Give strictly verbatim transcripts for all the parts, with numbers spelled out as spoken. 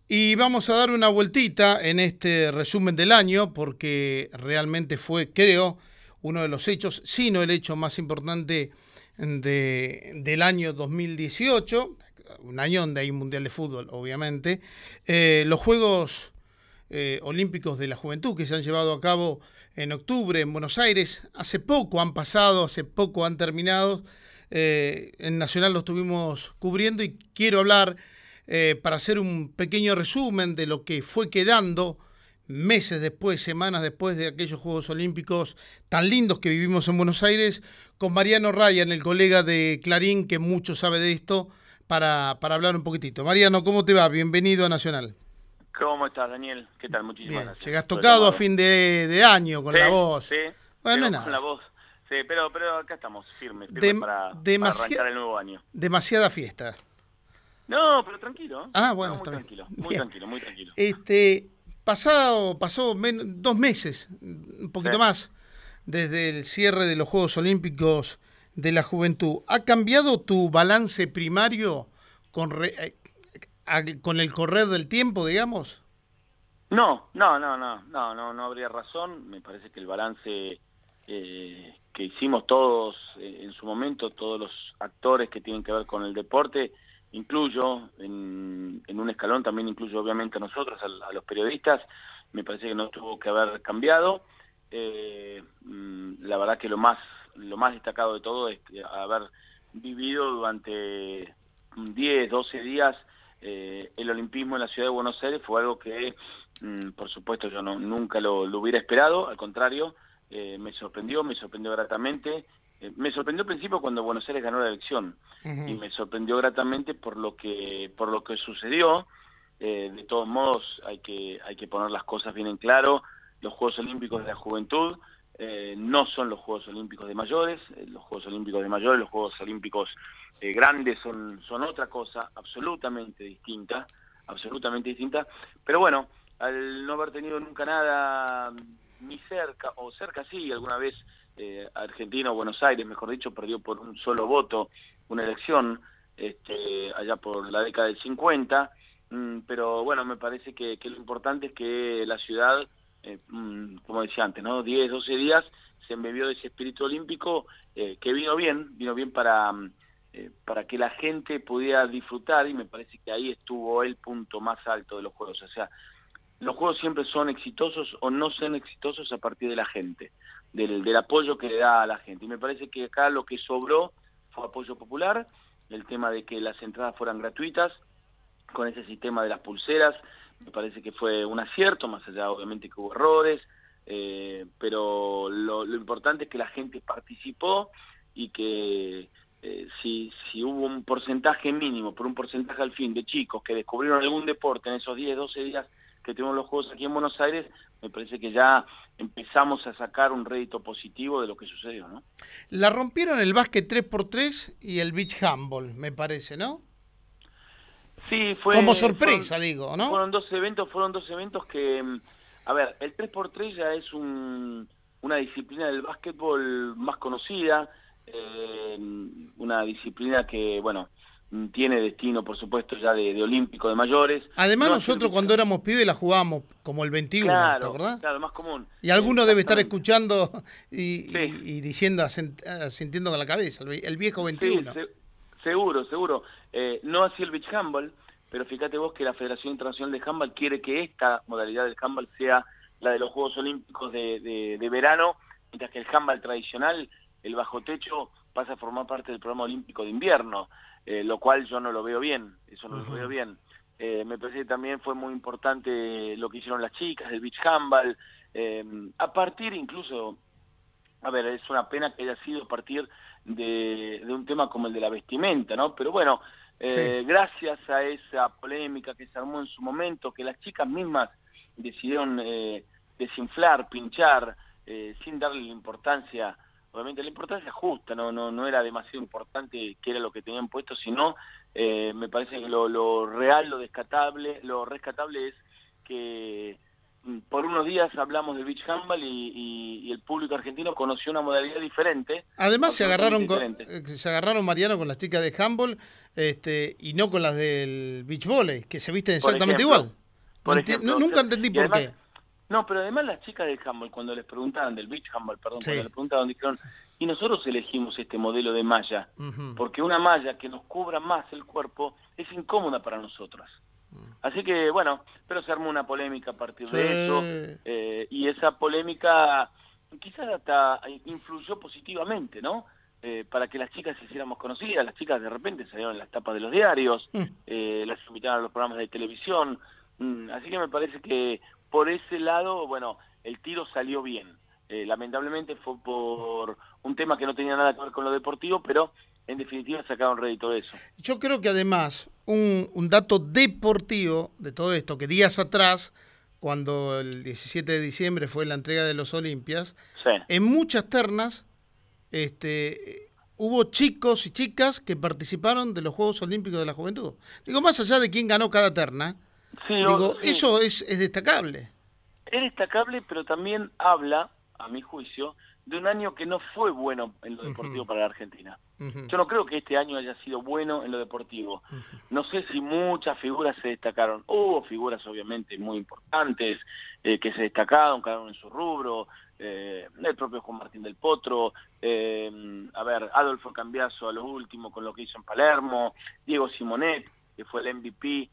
Y vamos a dar una vueltita en este resumen del año, porque realmente fue, creo, uno de los hechos, si no el hecho más importante de, del año dos mil dieciocho, un año donde hay un Mundial de Fútbol, obviamente. Eh, los Juegos eh, Olímpicos de la Juventud que se han llevado a cabo en octubre en Buenos Aires, hace poco han pasado, hace poco han terminado. Eh, en Nacional lo estuvimos cubriendo y quiero hablar eh, para hacer un pequeño resumen de lo que fue quedando meses después, semanas después de aquellos Juegos Olímpicos tan lindos que vivimos en Buenos Aires, con Mariano Ryan, el colega de Clarín, que mucho sabe de esto, para, para hablar un poquitito. Mariano, ¿cómo te va? Bienvenido a Nacional. ¿Cómo estás, Daniel? ¿Qué tal? Muchísimas Bien, gracias. llegas tocado a fin de, de año con sí, la voz. Sí, bueno, con nada. la voz. Sí, pero, pero acá estamos, firmes, firmes Dem para, para arrancar el nuevo año. Demasiada fiesta. No, pero tranquilo. Ah, bueno, no, muy está tranquilo, bien. muy Bien. tranquilo, muy tranquilo. Este, pasado, pasó men dos meses, un poquito sí. más, desde el cierre de los Juegos Olímpicos de la Juventud. ¿Ha cambiado tu balance primario con, re a, con el correr del tiempo, digamos? No, no, no, no, no, no, no habría razón. Me parece que el balance eh, que hicimos todos eh, en su momento, todos los actores que tienen que ver con el deporte, incluyo en, en un escalón, también incluyo obviamente a nosotros, a, a los periodistas, me parece que no tuvo que haber cambiado. Eh, la verdad que lo más, lo más destacado de todo es que haber vivido durante diez, doce días eh, el olimpismo en la ciudad de Buenos Aires fue algo que, mm, por supuesto, yo no, nunca lo, lo hubiera esperado, al contrario, eh, me sorprendió, me sorprendió gratamente. Eh, me sorprendió al principio cuando Buenos Aires ganó la elección, uh-huh. y me sorprendió gratamente por lo que, por lo que sucedió. Eh, de todos modos, hay que, hay que poner las cosas bien en claro. Los Juegos Olímpicos de la Juventud eh, no son los Juegos Olímpicos de mayores. Eh, los Juegos Olímpicos de mayores, los Juegos Olímpicos eh, grandes son, son otra cosa absolutamente distinta, absolutamente distinta. Pero bueno, al no haber tenido nunca nada ni cerca, o cerca sí, alguna vez eh, Argentina o Buenos Aires, mejor dicho, perdió por un solo voto una elección este, allá por la década del cincuenta, mm, pero bueno, me parece que, que lo importante es que la ciudad, Eh, como decía antes, ¿no? diez, doce días se embebió de ese espíritu olímpico eh, que vino bien, vino bien para, eh, para que la gente pudiera disfrutar, y me parece que ahí estuvo el punto más alto de los Juegos. O sea, los Juegos siempre son exitosos o no son exitosos a partir de la gente, del, del apoyo que le da a la gente. Y me parece que acá lo que sobró fue apoyo popular, el tema de que las entradas fueran gratuitas, con ese sistema de las pulseras. Me parece que fue un acierto, más allá obviamente que hubo errores, eh, pero lo, lo importante es que la gente participó y que eh, si, si hubo un porcentaje mínimo, por un porcentaje al fin, de chicos que descubrieron algún deporte en esos diez, doce días que tuvimos los Juegos aquí en Buenos Aires, me parece que ya empezamos a sacar un rédito positivo de lo que sucedió, ¿no? La rompieron el básquet tres por tres y el beach handball, me parece, ¿no? Sí, fue... Como sorpresa, fueron, digo, ¿no? Fueron dos eventos, fueron dos eventos que... A ver, el tres por tres ya es un, una disciplina del básquetbol más conocida, eh, una disciplina que, bueno, tiene destino, por supuesto, ya de, de olímpico de mayores. Además, no nosotros cuando éramos pibes la jugábamos como el veintiuno, claro, ¿te acordás? Claro, más común. Y alguno debe estar escuchando y, sí. y, y diciendo, asintiendo con la cabeza, el viejo veintiuno. Sí, se, seguro, seguro. Eh, no así el beach handball, pero fíjate vos que la Federación Internacional de Handball quiere que esta modalidad del handball sea la de los Juegos Olímpicos de, de, de verano, mientras que el handball tradicional, el bajo techo, pasa a formar parte del programa olímpico de invierno, eh, lo cual yo no lo veo bien, eso no uh-huh. lo veo bien. Eh, me parece que también fue muy importante lo que hicieron las chicas del beach handball, eh, a partir incluso, a ver, es una pena que haya sido a partir de, de un tema como el de la vestimenta, ¿no? Pero bueno, Eh, sí. gracias a esa polémica que se armó en su momento, que las chicas mismas decidieron eh, desinflar, pinchar, eh, sin darle la importancia, obviamente la importancia justa, no no no era demasiado importante qué era lo que tenían puesto, sino eh, me parece que lo, lo real, lo rescatable, lo rescatable es que por unos días hablamos del beach handball y, y, y el público argentino conoció una modalidad diferente. Además se agarraron con, se agarraron Mariano con las chicas de handball este, y no con las del beach volley, que se visten exactamente ejemplo, igual. Por Enti- ejemplo, o nunca sea, entendí y por además, qué. no, pero además las chicas del handball, cuando les preguntaban, del beach handball, perdón, Sí. cuando les preguntaban, dijeron, y nosotros elegimos este modelo de malla, Ujú. porque una malla que nos cubra más el cuerpo es incómoda para nosotras. Así que, bueno, pero se armó una polémica a partir Sí. de eso, eh, y esa polémica quizás hasta influyó positivamente, ¿no? Eh, para que las chicas se hiciéramos conocidas, las chicas de repente salieron en las tapas de los diarios, Mm. eh, las invitaron a los programas de televisión, mm, así que me parece que por ese lado, bueno, el tiro salió bien. Eh, lamentablemente fue por un tema que no tenía nada que ver con lo deportivo, pero en definitiva sacaron rédito de eso. Yo creo que además un, un dato deportivo de todo esto, que días atrás, cuando el diecisiete de diciembre fue la entrega de los Olimpias, Sí. en muchas ternas este, hubo chicos y chicas que participaron de los Juegos Olímpicos de la Juventud. Digo, más allá de quién ganó cada terna, Sí, digo, o- sí. eso es, es destacable. Es destacable, pero también habla, a mi juicio, de un año que no fue bueno en lo deportivo Ujú. para la Argentina. Ujú. Yo no creo que este año haya sido bueno en lo deportivo. No sé si muchas figuras se destacaron. Hubo figuras obviamente muy importantes eh, que se destacaron, cada uno en su rubro. Eh, el propio Juan Martín del Potro, eh, a ver, Adolfo Cambiaso a lo último con lo que hizo en Palermo, Diego Simonet, que fue el M V P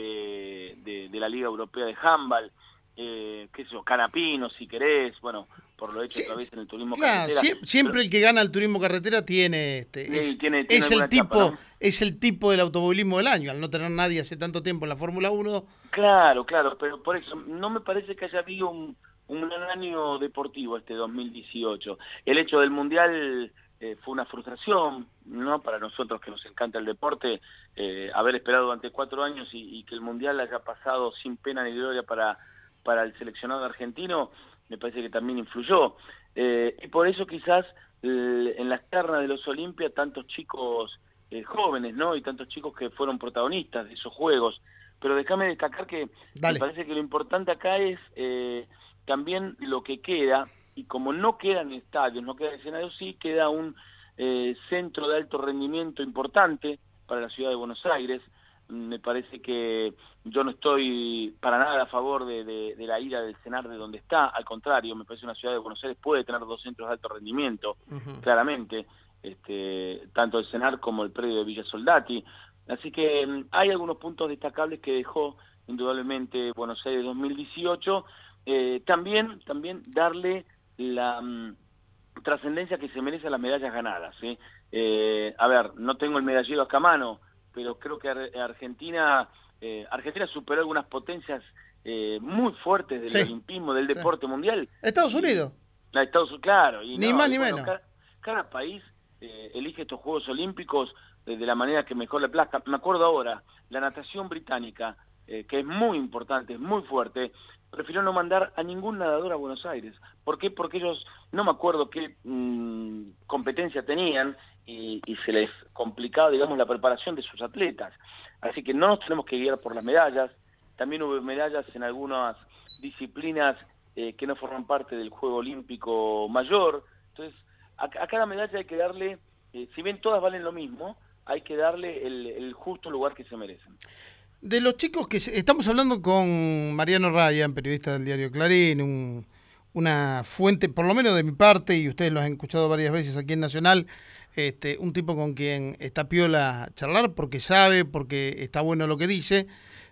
de, de, de la Liga Europea de Handball, eh, qué sé yo, Canapino, si querés, bueno, por lo hecho Sí, otra vez en el turismo claro, carretera. sie- siempre Pero- el que gana el turismo carretera tiene este Sí, es, tiene- tiene es el alguna tipo chapa, ¿no? es el tipo del automovilismo del año, al no tener nadie hace tanto tiempo en la Fórmula uno. Claro, claro, pero por eso no me parece que haya habido un, un gran año deportivo este dos mil dieciocho. El hecho del Mundial eh, fue una frustración, ¿no? Para nosotros que nos encanta el deporte, eh, haber esperado durante cuatro años y, y que el Mundial haya pasado sin pena ni gloria para, para el seleccionado argentino, me parece que también influyó. Eh, y por eso quizás eh, en las ternas de los Olimpias tantos chicos eh, jóvenes, ¿no? Y tantos chicos que fueron protagonistas de esos Juegos. Pero déjame destacar que Dale. me parece que lo importante acá es eh, también lo que queda, y como no quedan estadios, no quedan escenarios, sí queda un eh, centro de alto rendimiento importante para la ciudad de Buenos Aires. Me parece que yo no estoy para nada a favor de, de, de la ida del CENAR de donde está, al contrario, me parece que una ciudad de Buenos Aires puede tener dos centros de alto rendimiento, Ujú. claramente, este, tanto el CENAR como el predio de Villa Soldati. Así que mm, hay algunos puntos destacables que dejó indudablemente Buenos Aires dos mil dieciocho. Eh, también, también darle la mm, trascendencia que se merece a las medallas ganadas, ¿sí? Eh, a ver, no tengo el medallero acá a mano, pero creo que Ar- Argentina eh, Argentina superó algunas potencias eh, muy fuertes del Sí, olimpismo, del sí. deporte mundial. Estados Y- Unidos, a Estados Unidos, claro. Y ni no, más y ni bueno, menos. Cada, cada país eh, elige estos Juegos Olímpicos eh, de la manera que mejor le plazca. Me acuerdo ahora, la natación británica, eh, que es muy importante, es muy fuerte, prefirió no mandar a ningún nadador a Buenos Aires. ¿Por qué? Porque ellos, no me acuerdo qué mmm, competencia tenían y, y se les complicaba, digamos, la preparación de sus atletas. Así que no nos tenemos que guiar por las medallas. También hubo medallas en algunas disciplinas eh, que no forman parte del Juego Olímpico Mayor. Entonces, a, a cada medalla hay que darle, eh, si bien todas valen lo mismo, hay que darle el, el justo lugar que se merecen. De los chicos que se- estamos hablando con Mariano Ryan, periodista del diario Clarín, un- una fuente, por lo menos de mi parte, y ustedes lo han escuchado varias veces aquí en Nacional, este, un tipo con quien está piola charlar porque sabe, porque está bueno lo que dice.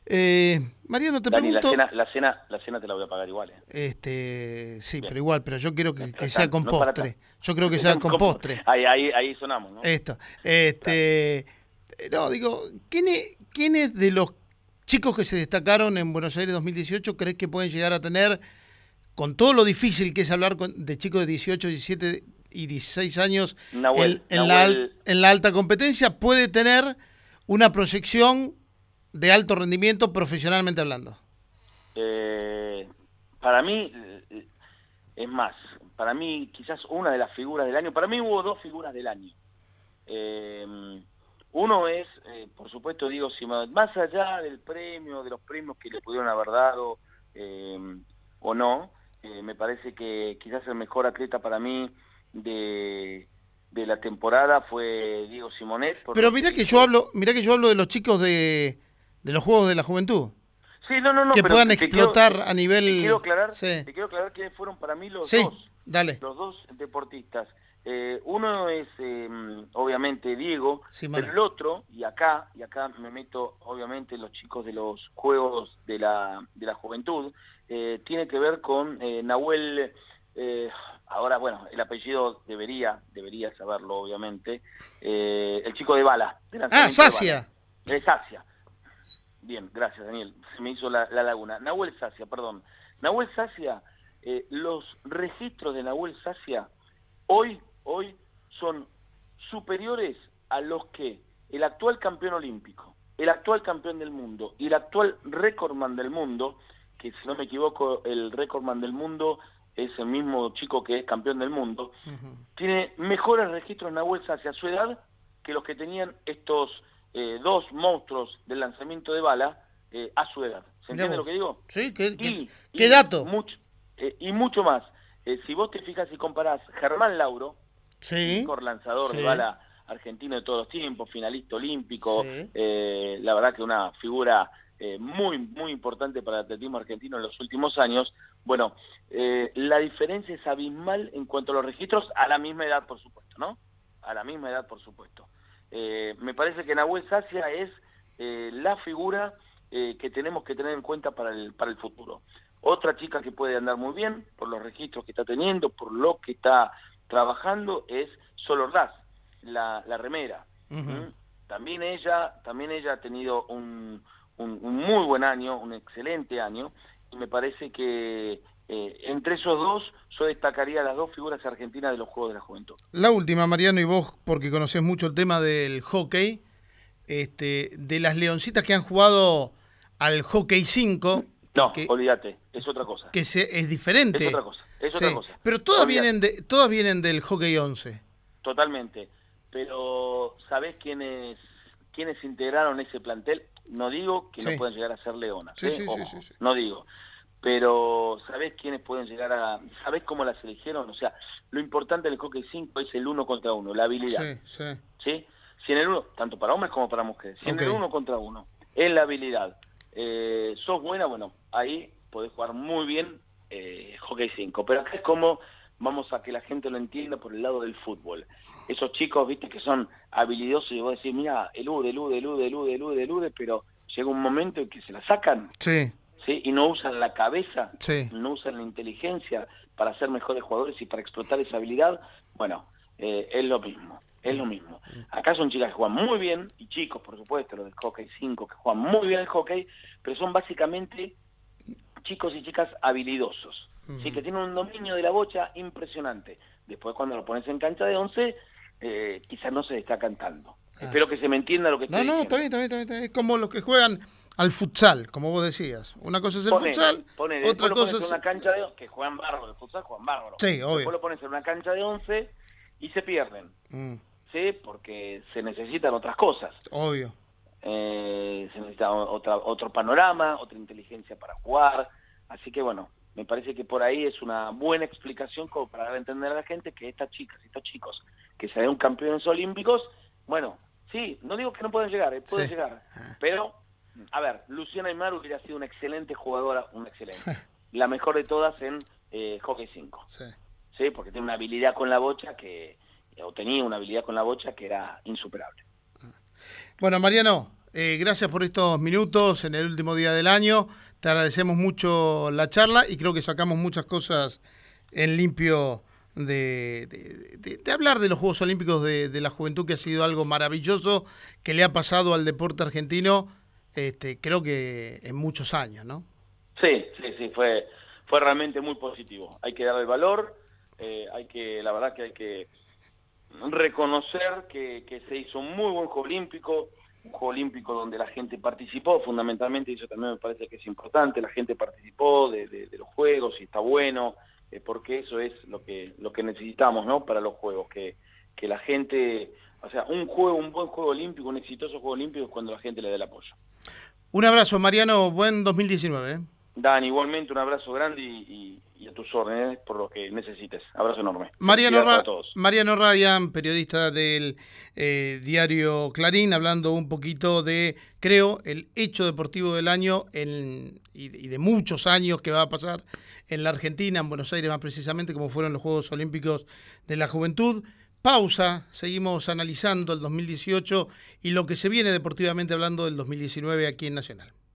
Eh, Mariano, te Dani, la pregunto, cena, la cena, la cena te la voy a pagar igual, ¿eh? este, sí, Bien. pero igual, pero yo quiero que, Bien, que pero sea tanto, con no es para postre. tanto. Yo creo que sea con ¿Cómo? postre. Ahí, ahí, ahí sonamos, ¿no? Esto, este, no, digo, ¿quiénes, ¿quiénes de los chicos que se destacaron en Buenos Aires dos mil dieciocho crees que pueden llegar a tener, con todo lo difícil que es hablar con, de chicos de dieciocho, diecisiete y dieciséis años Nahuel, en, en, la, al- Nahuel, en la alta competencia, puede tener una proyección de alto rendimiento profesionalmente hablando? eh, para mí, eh, es más, para mí quizás una de las figuras del año, para mí hubo dos figuras del año. Eh, uno es, eh, por supuesto, Diego Simonet, más allá del premio, de los premios que le pudieron haber dado eh, o no, eh, me parece que quizás el mejor atleta para mí de, de la temporada fue Diego Simonet. por Pero lo mirá que hizo. yo hablo, mirá que yo hablo de los chicos de, de los Juegos de la Juventud. Sí, no, no, no, que pero puedan te explotar quiero, a nivel... Te quiero aclarar, sí. te quiero aclarar que fueron para mí los Sí, dos, dale. los dos deportistas. Eh, uno es, eh, obviamente, Diego, Sí, pero el otro, y acá, y acá me meto, obviamente, los chicos de los Juegos de la, de la Juventud, eh, tiene que ver con eh, Nahuel, eh, ahora, bueno, el apellido debería, debería saberlo, obviamente, eh, el chico de bala, de Ah, lanzamiento de Sacia. bala. Es Sacia. Bien, gracias, Daniel. Se me hizo la, la laguna. Nahuel Sacia, perdón. Nahuel Sacia, eh, los registros de Nahuel Sacia hoy, hoy son superiores a los que el actual campeón olímpico, el actual campeón del mundo y el actual récordman del mundo, que si no me equivoco, el récordman del mundo es el mismo chico que es campeón del mundo, uh-huh. Tiene mejores registros Nahuel Sacia a su edad que los que tenían estos eh, dos monstruos del lanzamiento de bala eh, a su edad. ¿Se entiende lo que digo? Sí, ¿qué, y, qué, y ¿qué dato? Mucho, eh, y mucho más. Eh, si vos te fijas y comparás Germán Lauro, sí, el mejor lanzador sí. de bala argentino de todos los tiempos, finalista olímpico, sí. eh, la verdad que una figura eh, muy, muy importante para el atletismo argentino en los últimos años. Bueno, eh, la diferencia es abismal en cuanto a los registros, a la misma edad, por supuesto, ¿no? A la misma edad, por supuesto. Eh, me parece que Nahuel Sacia es eh, la figura eh, que tenemos que tener en cuenta para el, para el futuro. Otra chica que puede andar muy bien, por los registros que está teniendo, por lo que está trabajando, es Sol Ordaz, la, la remera. Uh-huh. ¿Mm? También ella, también ella ha tenido un, un, un muy buen año, un excelente año, y me parece que eh, entre esos dos yo destacaría las dos figuras argentinas de los Juegos de la Juventud. La última, Mariano, y vos, porque conocés mucho el tema del hockey, este, de las leoncitas que han jugado al hockey cinco... No, que, olvídate, es otra cosa. Que se, es diferente. Es otra cosa, es sí, otra cosa. Pero todas vienen, de, todas vienen del hockey once. Totalmente. Pero, ¿sabés quiénes, quiénes integraron ese plantel? No digo que sí. no puedan llegar a ser leonas, sí, ¿eh? sí, Ojo, sí, sí, sí. no digo. Pero, ¿sabés quiénes pueden llegar a...? ¿Sabés cómo las eligieron? O sea, lo importante del hockey cinco es el uno contra uno, la habilidad. Sí, sí. ¿Sí? Si en el uno, tanto para hombres como para mujeres, si okay. en el uno contra uno es la habilidad, eh, sos buena, bueno, ahí podés jugar muy bien eh, hockey cinco. Pero acá es como, vamos a que la gente lo entienda por el lado del fútbol. Esos chicos, viste, que son habilidosos y vos decís, mira, elude, elude, elude, elude, elude, elude, pero llega un momento en que se la sacan. Sí. ¿Sí? Y no usan la cabeza, sí. no usan la inteligencia para ser mejores jugadores y para explotar esa habilidad. Bueno, eh, es lo mismo, es lo mismo. Acá son chicas que juegan muy bien, y chicos, por supuesto, los del hockey cinco, que juegan muy bien el hockey, pero son básicamente chicos y chicas habilidosos, uh-huh. ¿sí? Que tienen un dominio de la bocha impresionante. Después, cuando lo pones en cancha de once, eh, quizás no se destacan tanto. Ah. Espero que se me entienda lo que estoy no, no, diciendo. No, no, está bien, está bien. Es como los que juegan al futsal, como vos decías. Una cosa es el ponele, futsal, ponele. otra lo cosa pones es... en una cancha de que juegan bárbaro, el futsal juegan bárbaro. Sí, obvio. Después lo pones en una cancha de once y se pierden. Mm. ¿Sí? Porque se necesitan otras cosas. Obvio. Eh, se necesita otra, otro panorama, otra inteligencia para jugar. Así que bueno, me parece que por ahí es una buena explicación como para dar a entender a la gente que estas chicas, estos chicos que se den campeones olímpicos, bueno, sí, no digo que no pueden llegar, eh, pueden sí. llegar, pero, a ver, Luciana Aymar hubiera sido una excelente jugadora, una excelente, la mejor de todas en eh, hockey cinco, sí. sí, porque tiene una habilidad con la bocha que, o tenía una habilidad con la bocha que era insuperable. Bueno, Mariano, eh, gracias por estos minutos en el último día del año. Te agradecemos mucho la charla y creo que sacamos muchas cosas en limpio de, de, de, de hablar de los Juegos Olímpicos de, de la Juventud, que ha sido algo maravilloso que le ha pasado al deporte argentino, este, creo que en muchos años, ¿no? Sí, sí, sí, fue, fue realmente muy positivo. Hay que darle valor, eh, hay que, la verdad que hay que reconocer que, que se hizo un muy buen Juego Olímpico, un Juego Olímpico donde la gente participó fundamentalmente, y eso también me parece que es importante, la gente participó de, de, de los Juegos y está bueno, eh, porque eso es lo que lo que necesitamos, ¿no? Para los Juegos, que, que la gente, o sea, un juego, un buen Juego Olímpico, un exitoso Juego Olímpico es cuando la gente le dé el apoyo. Un abrazo, Mariano, buen dos mil diecinueve. ¿eh? Dan, igualmente un abrazo grande y, y y a tus órdenes por lo que necesites. Abrazo enorme. Mariano, Ra todos. Mariano Ryan, periodista del eh, diario Clarín, hablando un poquito de, creo, el hecho deportivo del año en, y, y de muchos años que va a pasar en la Argentina, en Buenos Aires más precisamente, como fueron los Juegos Olímpicos de la Juventud. Pausa, seguimos analizando el dos mil dieciocho y lo que se viene deportivamente hablando del dos mil diecinueve aquí en Nacional.